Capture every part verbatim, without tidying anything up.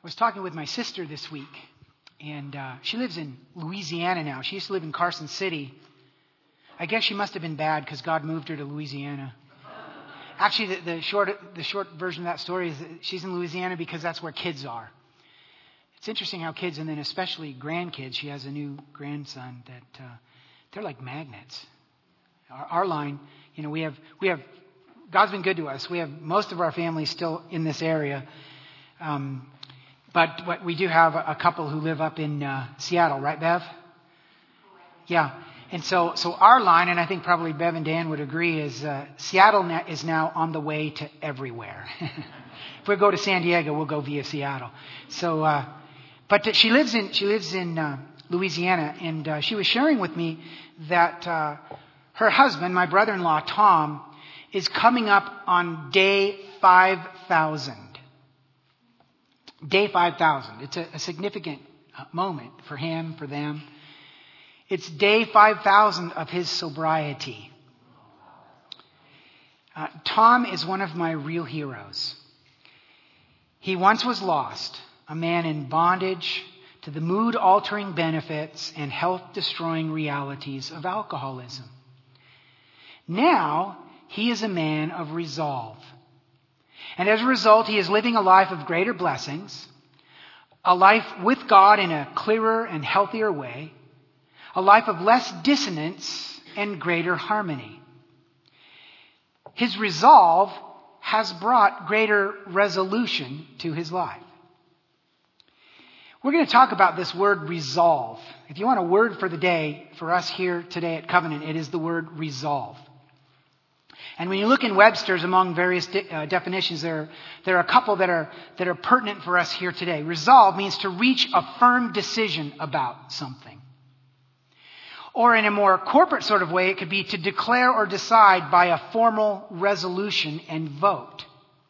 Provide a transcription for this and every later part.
I was talking with my sister this week, and uh, she lives in Louisiana now. She used to live in Carson City. I guess she must have been bad because God moved her to Louisiana. Actually, the, the short the short version of that story is that she's in Louisiana because that's where kids are. It's interesting how kids, and then especially grandkids, she has a new grandson, that uh, they're like magnets. Our, our line, you know, we have we have God's been good to us. We have most of our family still in this area. Um, but what we do have a, a couple who live up in uh, Seattle, right, Bev? Yeah. And so, so our line, and I think probably Bev and Dan would agree, is uh, Seattle na- is now on the way to everywhere. If we go to San Diego, we'll go via Seattle. So, uh, but she lives in she lives in uh, Louisiana, and uh, she was sharing with me that uh, her husband, my brother-in-law Tom, is coming up on day five thousand. Day five thousand. It's a, a significant moment for him, for them. It's day five thousand of his sobriety. Uh, Tom is one of my real heroes. He once was lost, a man in bondage to the mood-altering benefits and health-destroying realities of alcoholism. Now, he is a man of resolve. And as a result, he is living a life of greater blessings, a life with God in a clearer and healthier way, a life of less dissonance and greater harmony. His resolve has brought greater resolution to his life. We're going to talk about this word resolve. If you want a word for the day, for us here today at Covenant, it is the word resolve. And when you look in Webster's among various de- uh, definitions, there, there are a couple that are, that are pertinent for us here today. Resolve means to reach a firm decision about something. Or in a more corporate sort of way, it could be to declare or decide by a formal resolution and vote.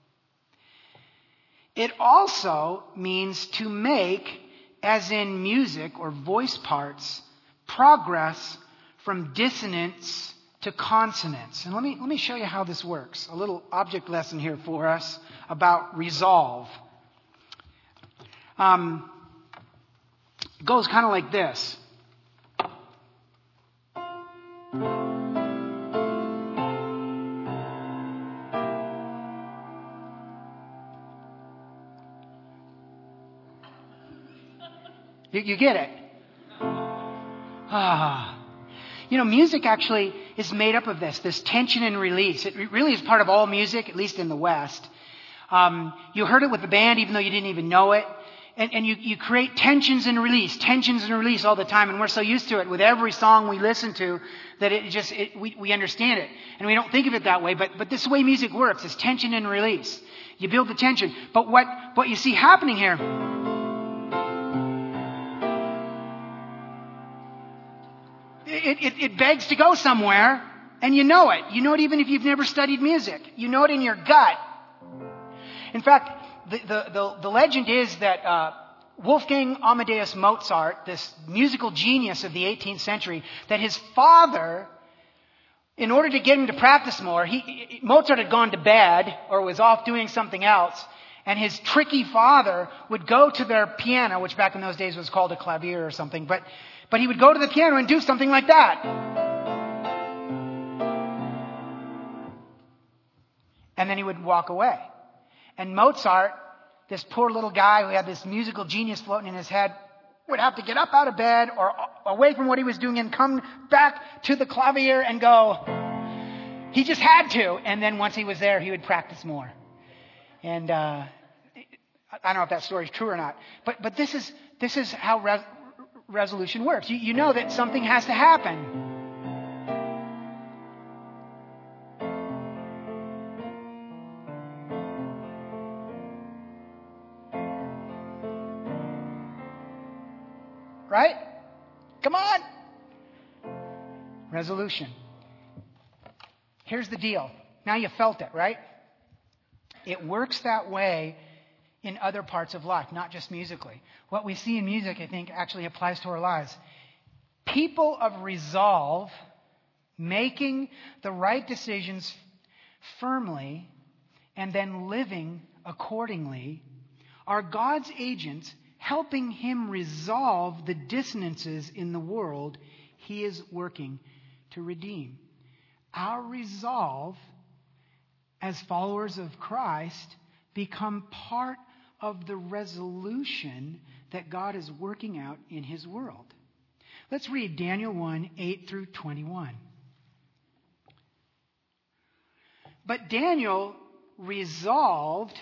It also means to make, as in music or voice parts, progress from dissonance to consonance. And let me let me show you how this works. A little object lesson here for us about resolve. Um, it goes kind of like this. You, you get it? Ah. You know, music actually is made up of this, this tension and release. It really is part of all music, at least in the West. Um, you heard it with the band, even though you didn't even know it. And, and you, you create tensions and release, tensions and release all the time. And we're so used to it with every song we listen to that it just, it, we, we understand it. And we don't think of it that way. But, but this is the way music works. It's tension and release. You build the tension. But what, what you see happening here, It, it, it begs to go somewhere, and you know it. You know it even if you've never studied music. You know it in your gut. In fact, the, the, the, the legend is that uh, Wolfgang Amadeus Mozart, this musical genius of the eighteenth century, that his father, in order to get him to practice more, he, Mozart had gone to bed or was off doing something else, and his tricky father would go to their piano, which back in those days was called a clavier or something, but But he would go to the piano and do something like that. And then he would walk away. And Mozart, this poor little guy who had this musical genius floating in his head, would have to get up out of bed or away from what he was doing and come back to the clavier and go. He just had to. And then once he was there, he would practice more. And uh, I don't know if that story is true or not. But but this is this is how Re- resolution works. You, you know that something has to happen. Right? Come on. Resolution. Here's the deal. Now you felt it, right? It works that way in other parts of life, not just musically. What we see in music, I think, actually applies to our lives. People of resolve, making the right decisions firmly, and then living accordingly, are God's agents helping him resolve the dissonances in the world he is working to redeem. Our resolve as followers of Christ become part of the resolution that God is working out in his world. Let's read Daniel one, eight through twenty-one. But Daniel resolved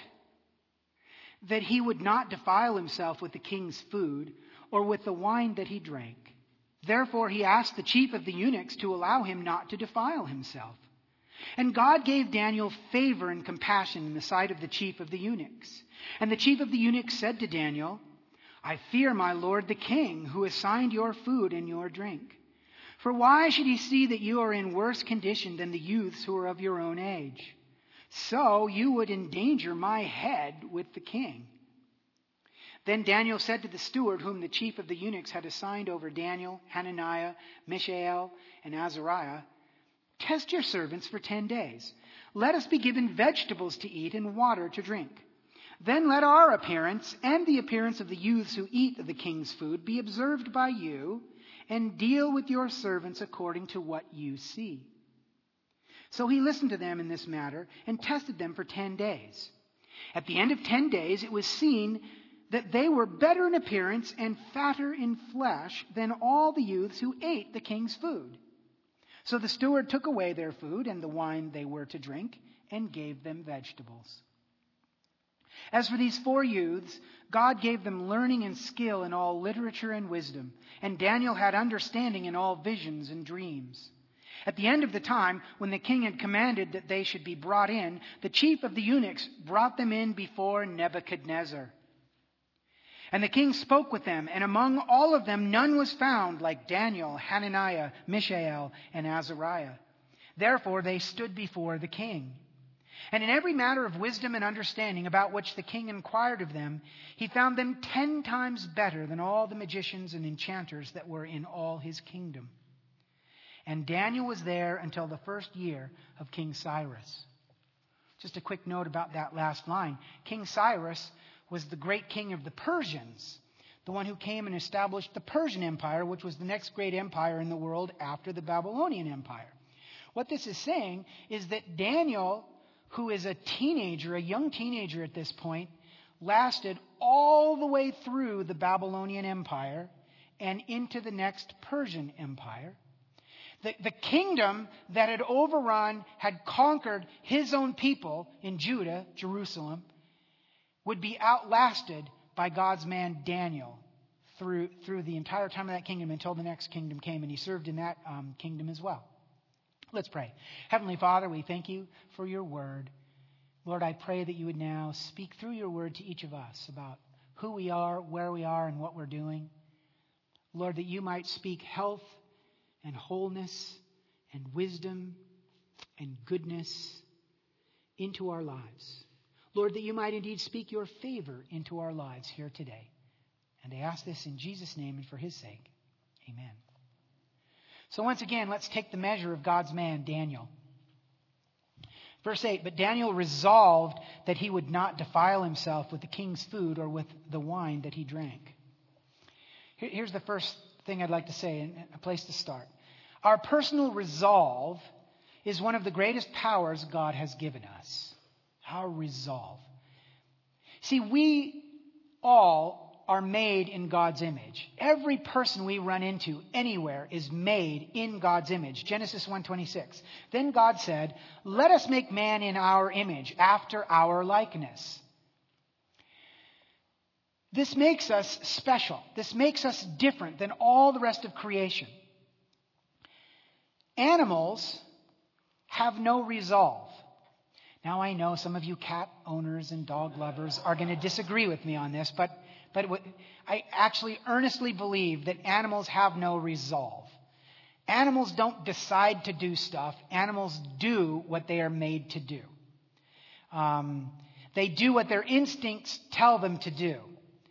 that he would not defile himself with the king's food or with the wine that he drank. Therefore he asked the chief of the eunuchs to allow him not to defile himself. And God gave Daniel favor and compassion in the sight of the chief of the eunuchs. And the chief of the eunuchs said to Daniel, I fear my lord the king, who assigned your food and your drink. For why should he see that you are in worse condition than the youths who are of your own age? So you would endanger my head with the king. Then Daniel said to the steward whom the chief of the eunuchs had assigned over Daniel, Hananiah, Mishael, and Azariah, test your servants for ten days. Let us be given vegetables to eat and water to drink. Then let our appearance and the appearance of the youths who eat of the king's food be observed by you, and deal with your servants according to what you see. So he listened to them in this matter and tested them for ten days. At the end of ten days, it was seen that they were better in appearance and fatter in flesh than all the youths who ate the king's food. So the steward took away their food and the wine they were to drink and gave them vegetables. As for these four youths, God gave them learning and skill in all literature and wisdom, and Daniel had understanding in all visions and dreams. At the end of the time, when the king had commanded that they should be brought in, the chief of the eunuchs brought them in before Nebuchadnezzar. And the king spoke with them, and among all of them none was found like Daniel, Hananiah, Mishael, and Azariah. Therefore they stood before the king. And in every matter of wisdom and understanding about which the king inquired of them, he found them ten times better than all the magicians and enchanters that were in all his kingdom. And Daniel was there until the first year of King Cyrus. Just a quick note about that last line. King Cyrus was the great king of the Persians, the one who came and established the Persian Empire, which was the next great empire in the world after the Babylonian Empire. What this is saying is that Daniel, who is a teenager, a young teenager at this point, lasted all the way through the Babylonian Empire and into the next Persian Empire. The, the kingdom that had overrun, had conquered his own people in Judah, Jerusalem, would be outlasted by God's man Daniel through, through the entire time of that kingdom until the next kingdom came, and he served in that um, kingdom as well. Let's pray. Heavenly Father, we thank you for your word. Lord, I pray that you would now speak through your word to each of us about who we are, where we are, and what we're doing. Lord, that you might speak health and wholeness and wisdom and goodness into our lives. Lord, that you might indeed speak your favor into our lives here today. And I ask this in Jesus' name and for his sake. Amen. So once again, let's take the measure of God's man, Daniel. Verse eight, but Daniel resolved that he would not defile himself with the king's food or with the wine that he drank. Here's the first thing I'd like to say, and a place to start. Our personal resolve is one of the greatest powers God has given us. Our resolve. See, we all are made in God's image. Every person we run into anywhere is made in God's image. Genesis one twenty-six. Then God said, let us make man in our image, after our likeness. This makes us special. This makes us different than all the rest of creation. Animals have no resolve. Now I know some of you cat owners and dog lovers are going to disagree with me on this, but but I actually earnestly believe that animals have no resolve. Animals don't decide to do stuff. Animals do what they are made to do. Um, they do what their instincts tell them to do.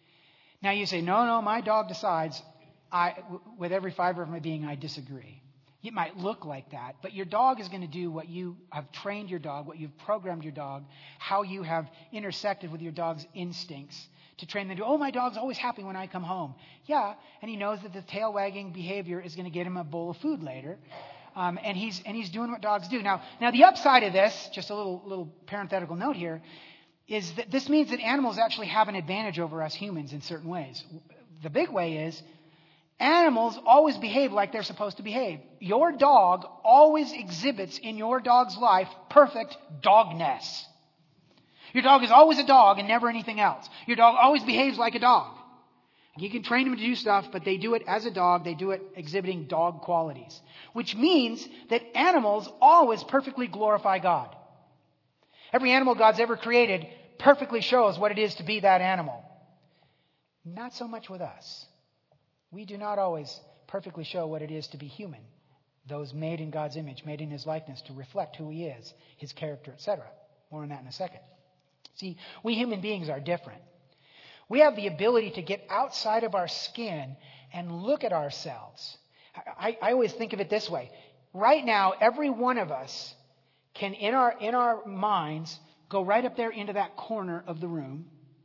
Now you say, no, no, my dog decides. I, with every fiber of my being, I disagree. It might look like that, but your dog is going to do what you have trained your dog, what you've programmed your dog, how you have intersected with your dog's instincts to train them to, oh, my dog's always happy when I come home. Yeah, and he knows that the tail wagging behavior is going to get him a bowl of food later. Um, and he's and he's doing what dogs do. Now, now the upside of this, just a little little parenthetical note here, is that this means that animals actually have an advantage over us humans in certain ways. The big way is animals always behave like they're supposed to behave. Your dog always exhibits in your dog's life perfect dogness. Your dog is always a dog and never anything else. Your dog always behaves like a dog. You can train them to do stuff, but they do it as a dog. They do it exhibiting dog qualities, which means that animals always perfectly glorify God. Every animal God's ever created perfectly shows what it is to be that animal. Not so much with us. We do not always perfectly show what it is to be human. Those made in God's image, made in His likeness, to reflect who He is, His character, et cetera. More on that in a second. See, we human beings are different. We have the ability to get outside of our skin and look at ourselves. I, I always think of it this way. Right now, every one of us can, in our, in our minds, go right up there into that corner of the room,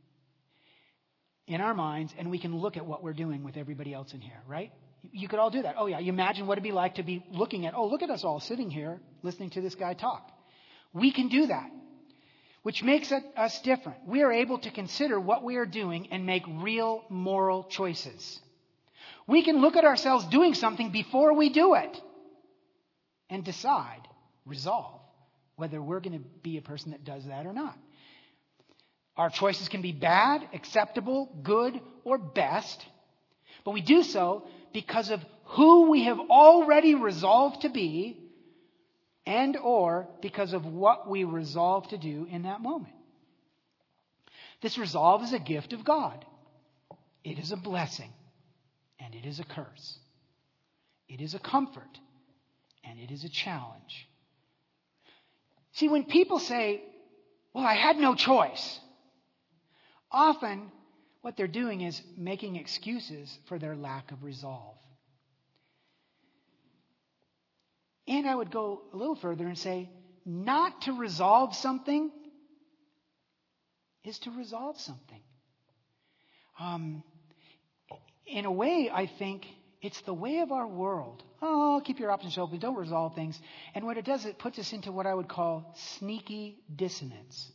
in our minds, and we can look at what we're doing with everybody else in here, right? You could all do that. Oh, yeah, you imagine what it'd be like to be looking at, oh, look at us all sitting here listening to this guy talk. We can do that, which makes it, us different. We are able to consider what we are doing and make real moral choices. We can look at ourselves doing something before we do it and decide, resolve, whether we're going to be a person that does that or not. Our choices can be bad, acceptable, good, or best, but we do so because of who we have already resolved to be and or because of what we resolve to do in that moment. This resolve is a gift of God. It is a blessing and it is a curse. It is a comfort and it is a challenge. See, when people say, well, I had no choice, often what they're doing is making excuses for their lack of resolve. And I would go a little further and say, not to resolve something is to resolve something. Um, in a way, I think it's the way of our world. Oh, keep your options open, don't resolve things. And what it does, it puts us into what I would call sneaky dissonance.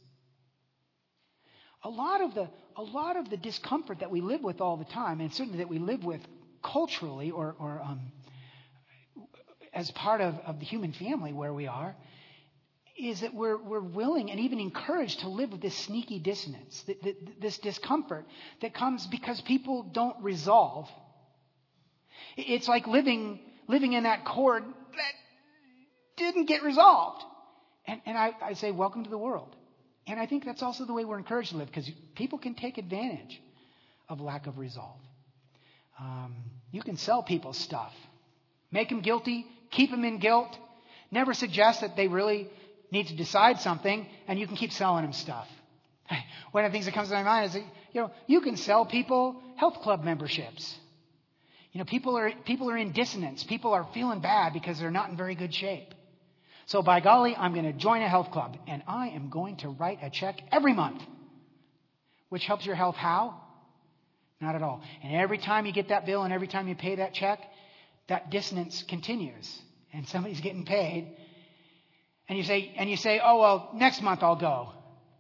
A lot of the a lot of the discomfort that we live with all the time, and certainly that we live with culturally or, or um, as part of, of the human family where we are, is that we're we're willing and even encouraged to live with this sneaky dissonance, th- th- this discomfort that comes because people don't resolve. It's like living living in that cord that didn't get resolved. And, and I, I say, welcome to the world. And I think that's also the way we're encouraged to live, because people can take advantage of lack of resolve. Um, you can sell people stuff. Make them guilty, keep them in guilt, never suggest that they really need to decide something, and you can keep selling them stuff. One of the things that comes to my mind is that, you know, you can sell people health club memberships. You know, people are people are in dissonance. People are feeling bad because they're not in very good shape. So by golly, I'm going to join a health club, and I am going to write a check every month. Which helps your health how? Not at all. And every time you get that bill and every time you pay that check, that dissonance continues. And somebody's getting paid. And you say, and you say, oh, well, next month I'll go.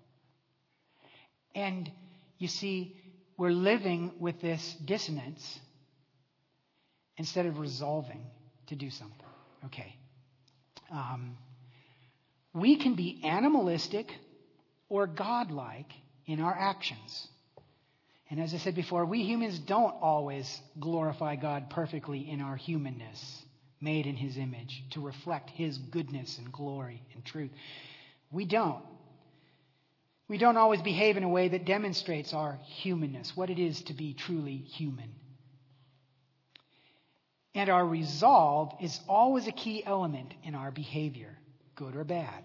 And you see, we're living with this dissonance instead of resolving to do something. Okay. Um, we can be animalistic or godlike in our actions. And as I said before, we humans don't always glorify God perfectly in our humanness, made in His image, to reflect His goodness and glory and truth. We don't. We don't always behave in a way that demonstrates our humanness, what it is to be truly human. And our resolve is always a key element in our behavior, good or bad.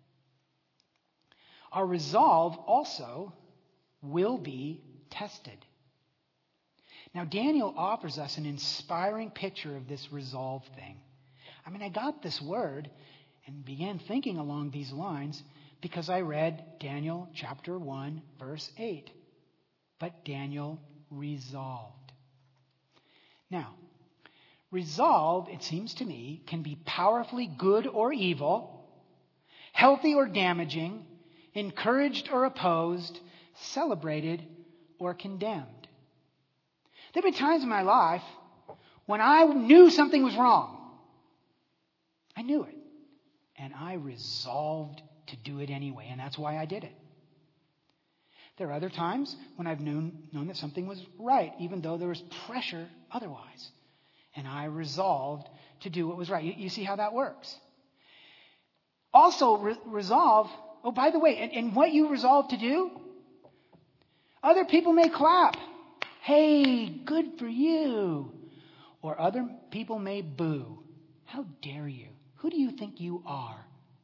Our resolve also will be tested. Now, Daniel offers us an inspiring picture of this resolve thing. I mean, I got this word and began thinking along these lines because I read Daniel chapter one, verse eight. But Daniel resolved. Now, resolve, it seems to me, can be powerfully good or evil, healthy or damaging, encouraged or opposed, celebrated or condemned. There have been times in my life when I knew something was wrong. I knew it. And I resolved to do it anyway, and that's why I did it. There are other times when I've known, known that something was right, even though there was pressure otherwise. And I resolved to do what was right. You, you see how that works. Also, re- resolve, oh, by the way, and, and what you resolve to do, other people may clap. Hey, good for you. Or other people may boo. How dare you? Who do you think you are?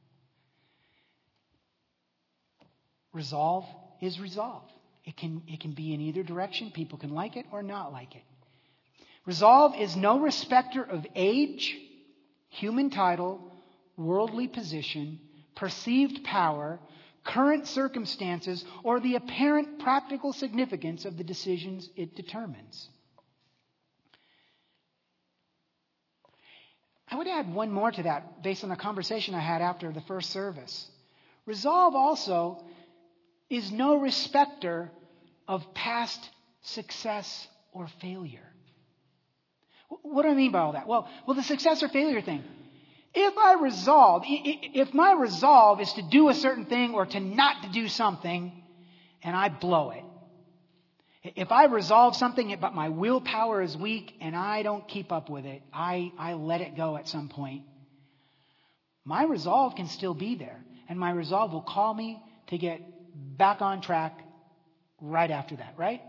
Resolve is resolve. It can, it can be in either direction. People can like it or not like it. Resolve is no respecter of age, human title, worldly position, perceived power, current circumstances, or the apparent practical significance of the decisions it determines. I would add one more to that based on a conversation I had after the first service. Resolve also is no respecter of past success or failure. What do I mean by all that? Well, well, the success or failure thing. If I resolve, if my resolve is to do a certain thing or to not to do something, and I blow it. If I resolve something but my willpower is weak and I don't keep up with it, I, I let it go at some point, my resolve can still be there. And my resolve will call me to get back on track right after that, right?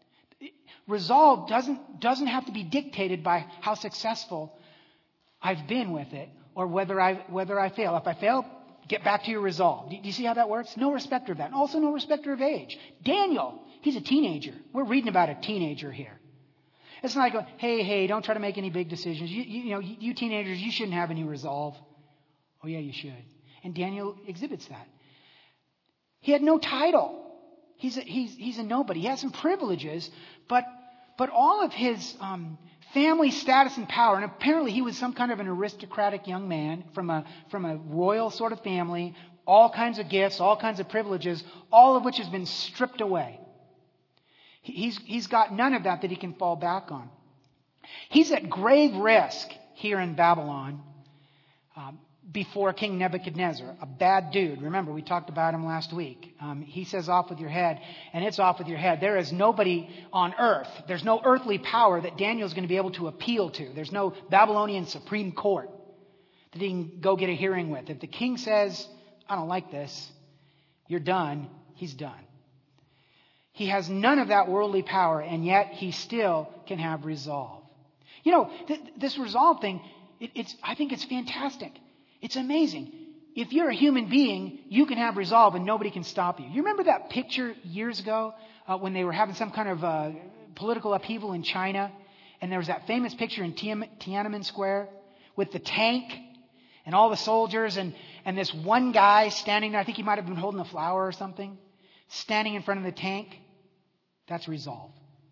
Resolve doesn't, doesn't have to be dictated by how successful I've been with it or whether I, whether I fail. If I fail, get back to your resolve. Do you see how that works? No respecter of that. And also no respecter of age. Daniel, he's a teenager. We're reading about a teenager here. It's not like, going, hey, hey, don't try to make any big decisions. You, you, you know, you teenagers, you shouldn't have any resolve. Oh, yeah, you should. And Daniel exhibits that. He had no title. He's a, he's, he's a nobody. He has some privileges, but, but all of his um, family status and power, and apparently he was some kind of an aristocratic young man from a, from a royal sort of family, all kinds of gifts, all kinds of privileges, all of which has been stripped away. He's, he's got none of that that he can fall back on. He's at grave risk here in Babylon um, before King Nebuchadnezzar, a bad dude. Remember, we talked about him last week. Um, he says off with your head, and it's off with your head. There is nobody on earth. There's no earthly power that Daniel's going to be able to appeal to. There's no Babylonian Supreme Court that he can go get a hearing with. If the king says, I don't like this, you're done, he's done. He has none of that worldly power, and yet he still can have resolve. You know, th- this resolve thing, it, it's I think it's fantastic. It's amazing. If you're a human being, you can have resolve and nobody can stop you. You remember that picture years ago uh, when they were having some kind of uh, political upheaval in China? And there was that famous picture in Tiananmen Square with the tank and all the soldiers and, and this one guy standing there. I think he might have been holding a flower or something, standing in front of the tank. That's resolve.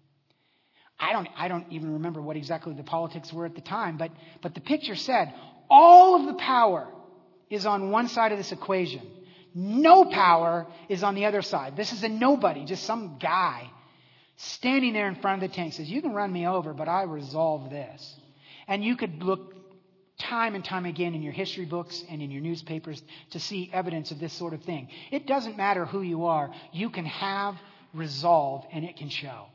I don't, I don't even remember what exactly the politics were at the time, but, but the picture said, all of the power is on one side of this equation. No power is on the other side. This is a nobody, just some guy standing there in front of the tank says, you can run me over, but I resolve this. And you could look time and time again in your history books and in your newspapers to see evidence of this sort of thing. It doesn't matter who you are. You can have resolve and it can show.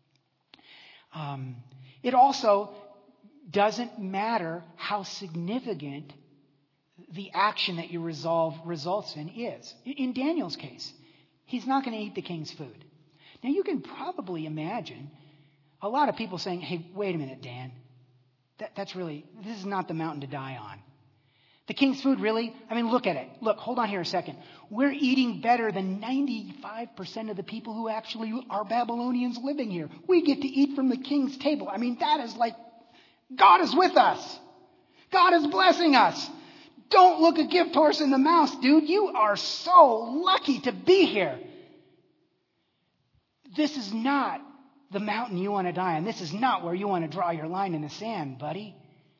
Um, it also doesn't matter how significant the action that you resolve results in is. In Daniel's case, he's not going to eat the king's food. Now you can probably imagine a lot of people saying, hey, wait a minute, Dan. That, that's really, this is not the mountain to die on. The king's food, really? I mean, look at it. Look, hold on here a second. We're eating better than ninety-five percent of the people who actually are Babylonians living here. We get to eat from the king's table. I mean, that is like, God is with us. God is blessing us. Don't look a gift horse in the mouth, dude. You are so lucky to be here. This is not the mountain you want to die on. This is not where you want to draw your line in the sand, buddy.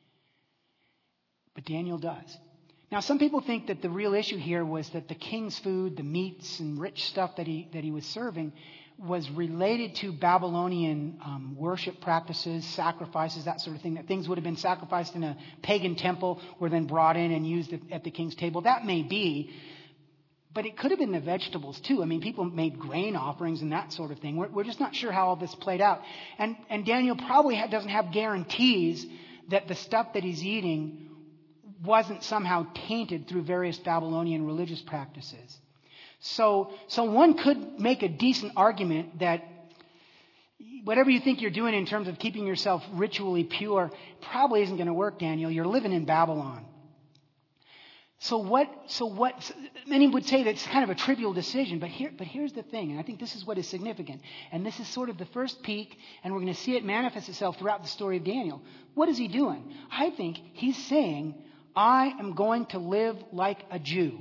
But Daniel does. Now, some people think that the real issue here was that the king's food, the meats and rich stuff that he that he was serving, was related to Babylonian um, worship practices, sacrifices, that sort of thing. That things would have been sacrificed in a pagan temple were then brought in and used at, at the king's table. That may be. But it could have been the vegetables too. I mean, people made grain offerings and that sort of thing. We're, we're just not sure how all this played out. And, and Daniel probably ha- doesn't have guarantees that the stuff that he's eating wasn't somehow tainted through various Babylonian religious practices. So, so one could make a decent argument that whatever you think you're doing in terms of keeping yourself ritually pure probably isn't going to work, Daniel. You're living in Babylon. So what, so what, many would say that's kind of a trivial decision, but here, but here's the thing, and I think this is what is significant, and this is sort of the first peek, and we're going to see it manifest itself throughout the story of Daniel. What is he doing? I think he's saying, I am going to live like a Jew.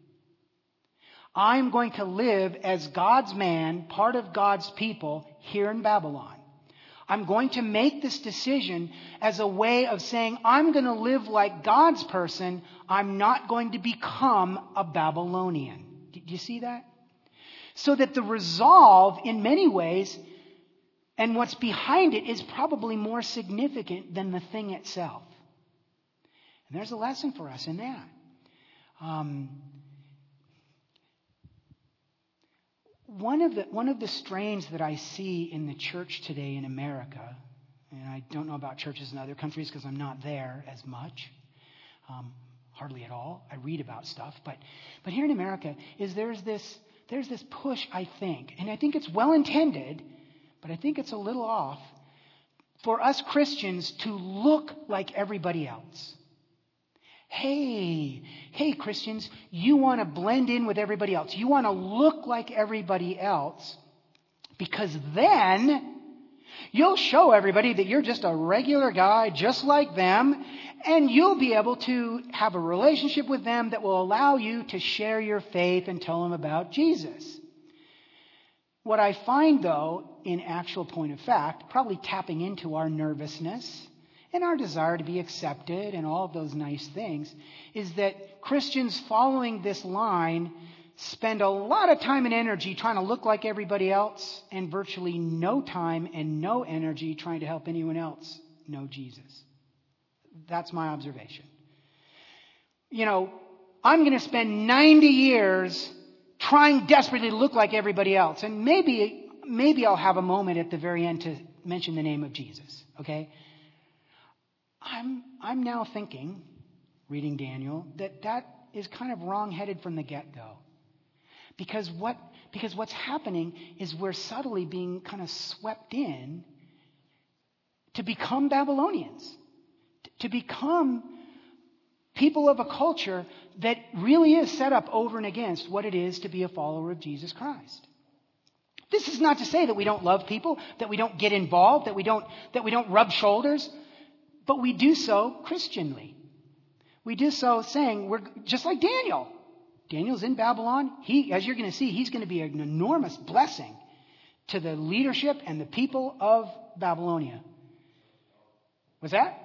I am going to live as God's man, part of God's people here in Babylon. I'm going to make this decision as a way of saying, I'm going to live like God's person. I'm not going to become a Babylonian. Do you see that? So that the resolve, in many ways, and what's behind it is probably more significant than the thing itself. And there's a lesson for us in that. Um, One of the one of the strains that I see in the church today in America, and I don't know about churches in other countries because I'm not there as much, um, hardly at all. I read about stuff, but but here in America is there's this there's this push, I think, and I think it's well intended, but I think it's a little off, for us Christians to look like everybody else. Hey, hey Christians, you want to blend in with everybody else. You want to look like everybody else because then you'll show everybody that you're just a regular guy just like them, and you'll be able to have a relationship with them that will allow you to share your faith and tell them about Jesus. What I find, though, in actual point of fact, probably tapping into our nervousness and our desire to be accepted and all of those nice things, is that Christians following this line spend a lot of time and energy trying to look like everybody else and virtually no time and no energy trying to help anyone else know Jesus. That's my observation. You know, I'm going to spend ninety years trying desperately to look like everybody else. And maybe, maybe I'll have a moment at the very end to mention the name of Jesus. Okay? I'm I'm now thinking, reading Daniel, that that is kind of wrong-headed from the get-go. Because what because what's happening is we're subtly being kind of swept in to become Babylonians, to become people of a culture that really is set up over and against what it is to be a follower of Jesus Christ. This is not to say that we don't love people, that we don't get involved, that we don't that we don't rub shoulders. But we do so Christianly. We do so saying, we're just like Daniel. Daniel's in Babylon. He, as you're going to see, he's going to be an enormous blessing to the leadership and the people of Babylonia. What's that?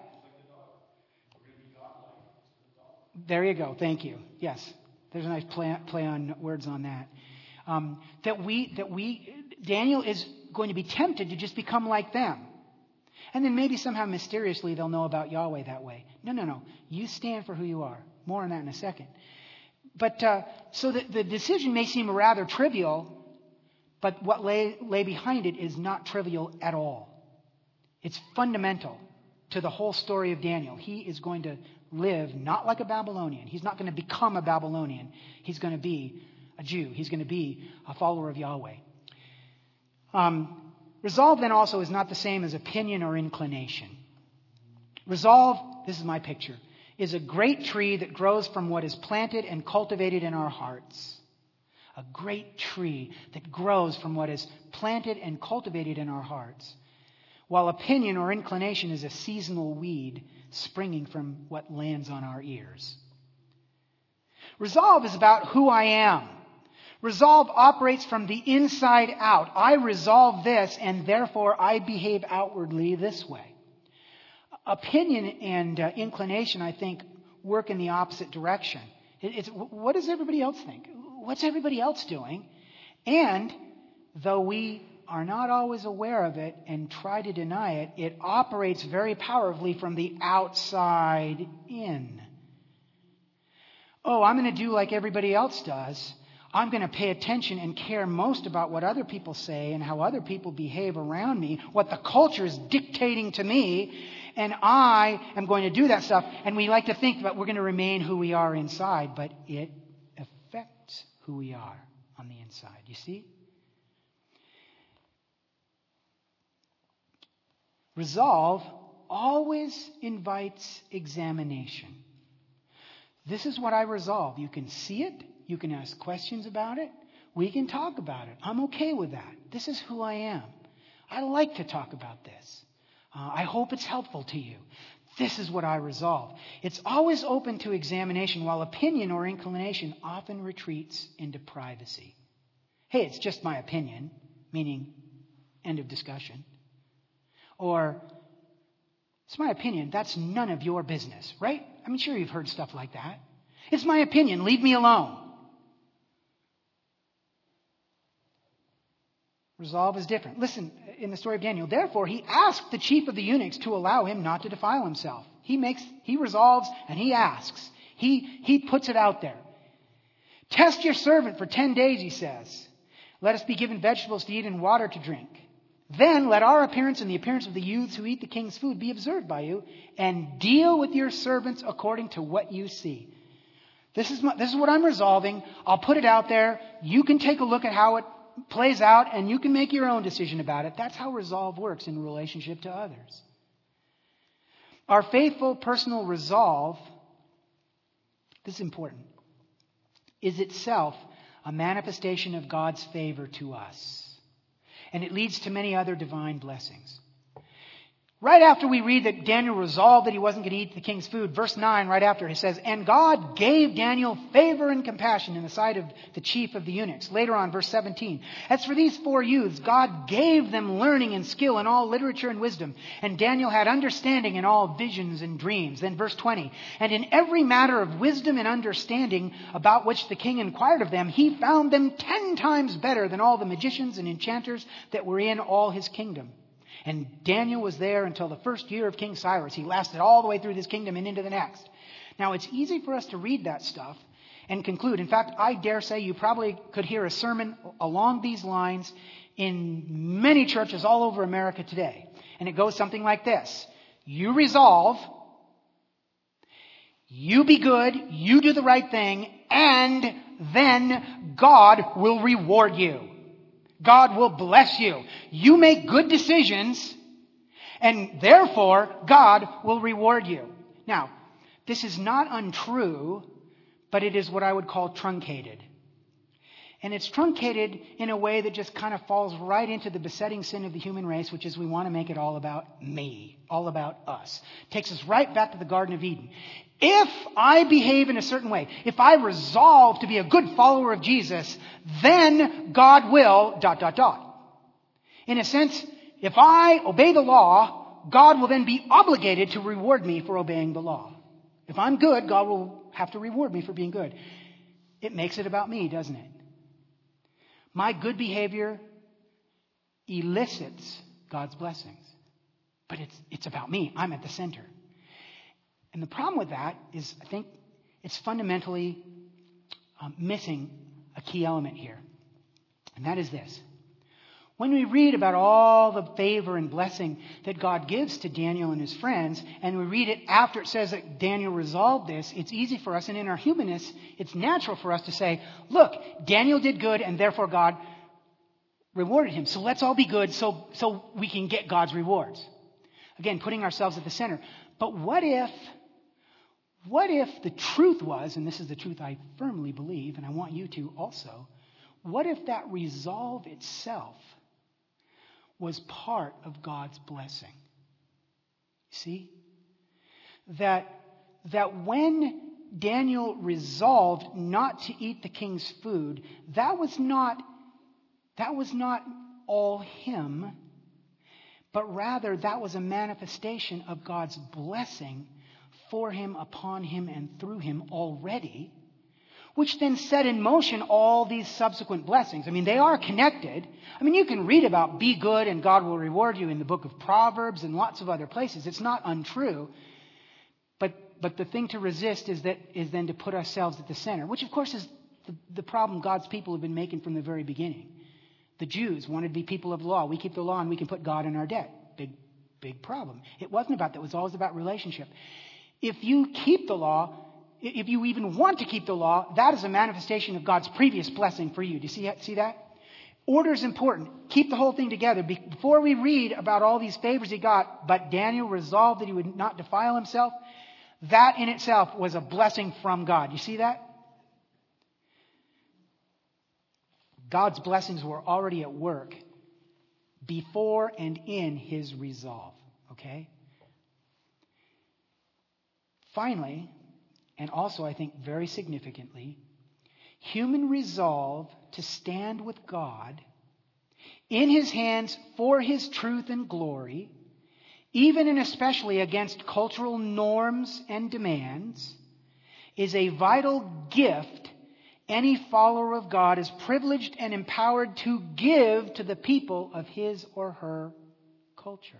There you go. Thank you. Yes. There's a nice play, play on words on that. Um, that we, that we, Daniel is going to be tempted to just become like them. And then maybe somehow mysteriously they'll know about Yahweh that way. No, no, no. You stand for who you are. More on that in a second. But uh, so the, the decision may seem rather trivial, but what lay, lay behind it is not trivial at all. It's fundamental to the whole story of Daniel. He is going to live not like a Babylonian. He's not going to become a Babylonian. He's going to be a Jew. He's going to be a follower of Yahweh. Um. Resolve then also is not the same as opinion or inclination. Resolve, this is my picture, is a great tree that grows from what is planted and cultivated in our hearts. A great tree that grows from what is planted and cultivated in our hearts. While opinion or inclination is a seasonal weed springing from what lands on our ears. Resolve is about who I am. Resolve operates from the inside out. I resolve this, and therefore I behave outwardly this way. Opinion and uh, inclination, I think, work in the opposite direction. It, it's what does everybody else think? What's everybody else doing? And though we are not always aware of it and try to deny it, it operates very powerfully from the outside in. Oh, I'm going to do like everybody else does. I'm going to pay attention and care most about what other people say and how other people behave around me, what the culture is dictating to me, and I am going to do that stuff. And we like to think that we're going to remain who we are inside, but it affects who we are on the inside. You see? Resolve always invites examination. This is what I resolve. You can see it. You can ask questions about it. We can talk about it. I'm okay with that. This is who I am. I like to talk about this. Uh, I hope it's helpful to you. This is what I resolve. It's always open to examination, while opinion or inclination often retreats into privacy. Hey, it's just my opinion, meaning end of discussion. Or, it's my opinion, that's none of your business, right? I'm sure you've heard stuff like that. It's my opinion, leave me alone. Resolve is different. Listen, in the story of Daniel, therefore he asked the chief of the eunuchs to allow him not to defile himself. He makes, he resolves and he asks. He, he puts it out there. Test your servant for ten days, he says. Let us be given vegetables to eat and water to drink. Then let our appearance and the appearance of the youths who eat the king's food be observed by you, and deal with your servants according to what you see. This is my, this is what I'm resolving. I'll put it out there. You can take a look at how it plays out, and you can make your own decision about it. That's how resolve works in relationship to others. Our faithful personal resolve, this is important, is itself a manifestation of God's favor to us. And it leads to many other divine blessings. Right after we read that Daniel resolved that he wasn't going to eat the king's food, verse nine, right after, it says, and God gave Daniel favor and compassion in the sight of the chief of the eunuchs. Later on, verse seventeen, as for these four youths, God gave them learning and skill in all literature and wisdom. And Daniel had understanding in all visions and dreams. Then verse twenty, and in every matter of wisdom and understanding about which the king inquired of them, he found them ten times better than all the magicians and enchanters that were in all his kingdom. And Daniel was there until the first year of King Cyrus. He lasted all the way through this kingdom and into the next. Now, it's easy for us to read that stuff and conclude. In fact, I dare say you probably could hear a sermon along these lines in many churches all over America today. And it goes something like this. You resolve, you be good, you do the right thing, and then God will reward you. God will bless you. You make good decisions, and therefore God will reward you. Now, this is not untrue, but it is what I would call truncated. And it's truncated in a way that just kind of falls right into the besetting sin of the human race, which is we want to make it all about me, all about us. Takes us right back to the Garden of Eden. If I behave in a certain way, if I resolve to be a good follower of Jesus, then God will, dot, dot, dot. In a sense, if I obey the law, God will then be obligated to reward me for obeying the law. If I'm good, God will have to reward me for being good. It makes it about me, doesn't it? My good behavior elicits God's blessings. But it's, it's about me. I'm at the center. And the problem with that is, I think, it's fundamentally um, missing a key element here. And that is this. When we read about all the favor and blessing that God gives to Daniel and his friends, and we read it after it says that Daniel resolved this, it's easy for us, and in our humanness, it's natural for us to say, look, Daniel did good, and therefore God rewarded him. So let's all be good so, so we can get God's rewards. Again, putting ourselves at the center. But what if... What if the truth was, and this is the truth I firmly believe, and I want you to also, what if that resolve itself was part of God's blessing? See? that, that when Daniel resolved not to eat the king's food, that was not, that was not all him, but rather that was a manifestation of God's blessing for him, upon him, and through him already, which then set in motion all these subsequent blessings. I mean, they are connected. I mean, you can read about be good and God will reward you in the book of Proverbs and lots of other places. It's not untrue. But but the thing to resist is that is then to put ourselves at the center, which of course is the, the problem God's people have been making from the very beginning. The Jews wanted to be people of the law. We keep the law and we can put God in our debt. Big, big problem. It wasn't about that. It was always about relationship. If you keep the law, if you even want to keep the law, that is a manifestation of God's previous blessing for you. Do you see, see that? Order is important. Keep the whole thing together. Before we read about all these favors he got, but Daniel resolved that he would not defile himself, that in itself was a blessing from God. You see that? God's blessings were already at work before and in his resolve. Okay? Finally, and also I think very significantly, human resolve to stand with God in his hands for his truth and glory, even and especially against cultural norms and demands, is a vital gift any follower of God is privileged and empowered to give to the people of his or her culture.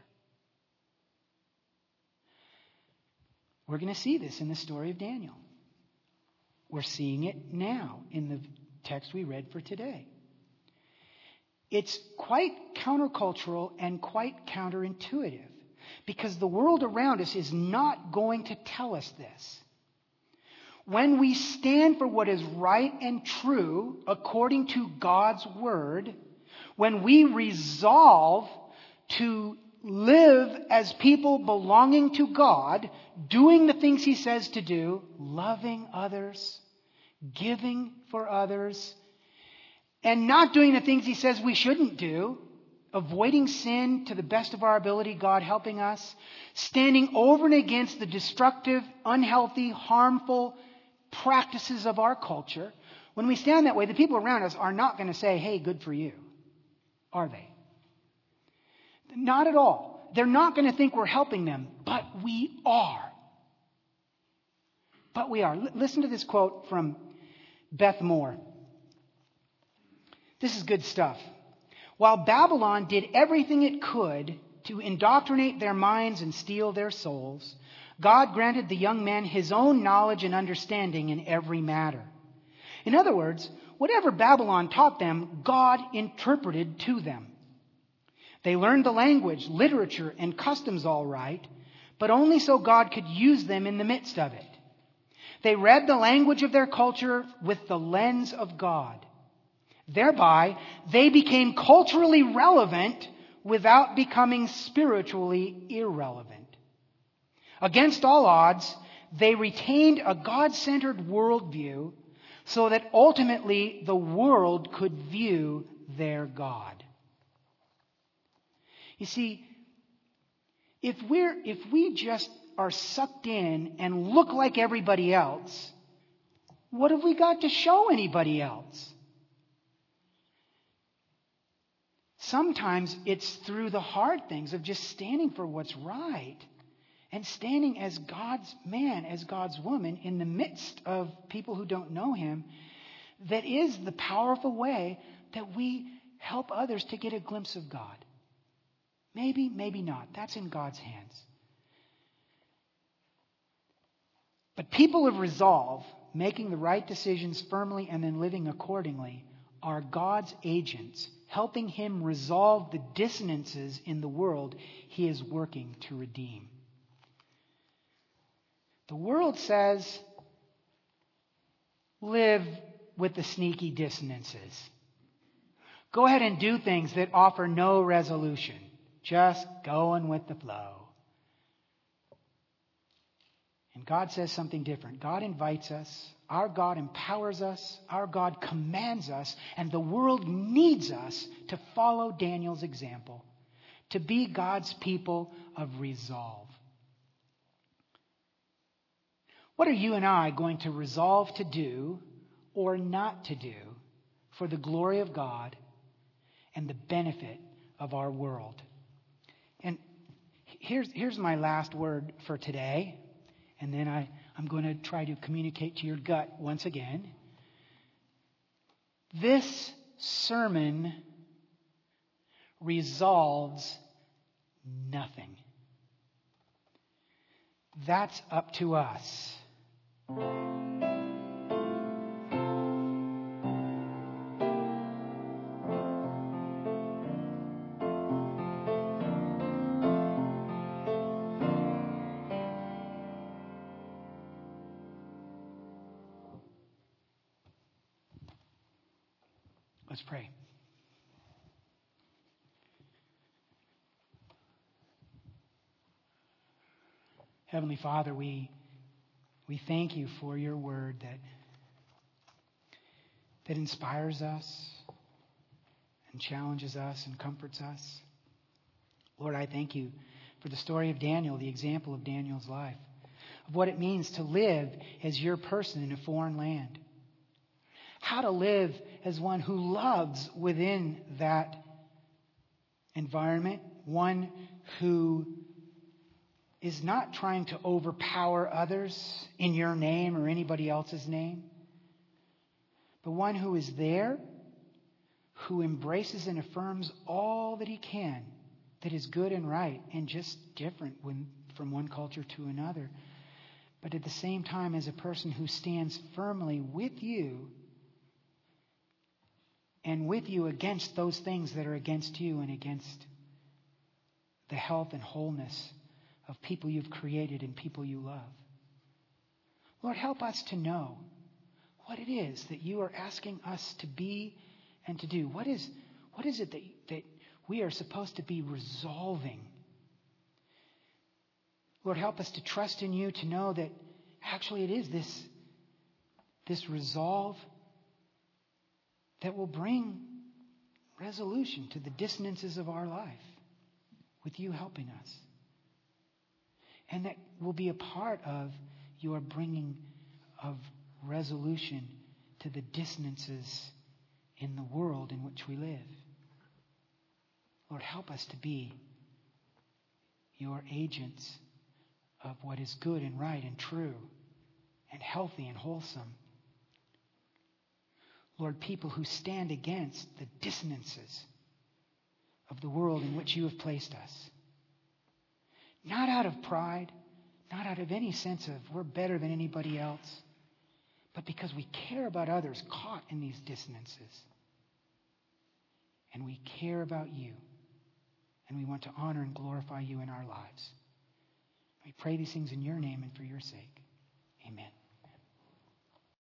We're going to see this in the story of Daniel. We're seeing it now in the text we read for today. It's quite countercultural and quite counterintuitive because the world around us is not going to tell us this. When we stand for what is right and true according to God's word, when we resolve to live as people belonging to God, doing the things he says to do, loving others, giving for others, and not doing the things he says we shouldn't do, avoiding sin to the best of our ability, God helping us, standing over and against the destructive, unhealthy, harmful practices of our culture. When we stand that way, the people around us are not going to say, hey, good for you. Are they? Not at all. They're not going to think we're helping them, but we are. But we are. L- listen to this quote from Beth Moore. This is good stuff. While Babylon did everything it could to indoctrinate their minds and steal their souls, God granted the young man his own knowledge and understanding in every matter. In other words, whatever Babylon taught them, God interpreted to them. They learned the language, literature, and customs all right, but only so God could use them in the midst of it. They read the language of their culture with the lens of God. Thereby, they became culturally relevant without becoming spiritually irrelevant. Against all odds, they retained a God-centered worldview so that ultimately the world could view their God. You see, if we're if we just are sucked in and look like everybody else, what have we got to show anybody else? Sometimes it's through the hard things of just standing for what's right and standing as God's man, as God's woman in the midst of people who don't know him, that is the powerful way that we help others to get a glimpse of God. Maybe, maybe not. That's in God's hands. But people of resolve, making the right decisions firmly and then living accordingly, are God's agents, helping him resolve the dissonances in the world he is working to redeem. The world says, live with the sneaky dissonances. Go ahead and do things that offer no resolution. Just going with the flow. And God says something different. God invites us. Our God empowers us. Our God commands us. And the world needs us to follow Daniel's example. To be God's people of resolve. What are you and I going to resolve to do or not to do for the glory of God and the benefit of our world? And here's, here's my last word for today. And then I, I'm going to try to communicate to your gut once again. This sermon resolves nothing. That's up to us. Let's pray. Heavenly Father, we we thank you for your word that that inspires us and challenges us and comforts us. Lord, I thank you for the story of Daniel, the example of Daniel's life, of what it means to live as your person in a foreign land. How to live as one who loves within that environment, one who is not trying to overpower others in your name or anybody else's name, but one who is there, who embraces and affirms all that he can that is good and right and just different when, from one culture to another, but at the same time as a person who stands firmly with you and with you against those things that are against you and against the health and wholeness of people you've created and people you love. Lord, help us to know what it is that you are asking us to be and to do. What is, what is it that, that we are supposed to be resolving? Lord, help us to trust in you, to know that actually it is this, this resolve that will bring resolution to the dissonances of our life with you helping us. And that will be a part of your bringing of resolution to the dissonances in the world in which we live. Lord, help us to be your agents of what is good and right and true and healthy and wholesome. Lord, people who stand against the dissonances of the world in which you have placed us. Not out of pride, not out of any sense of we're better than anybody else, but because we care about others caught in these dissonances. And we care about you. And we want to honor and glorify you in our lives. We pray these things in your name and for your sake.